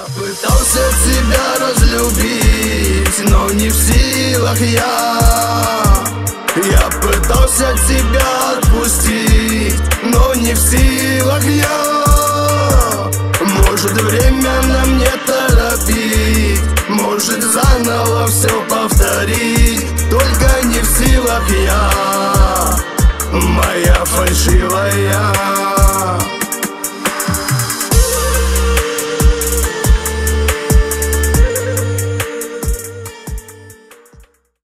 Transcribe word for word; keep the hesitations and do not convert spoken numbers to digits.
Пытался тебя разлюбить, но не в силах я. Я пытался тебя отпустить, но не в силах я. Может, время нам не торопить, может, заново все повторить, только не в силах я, моя фальшивая.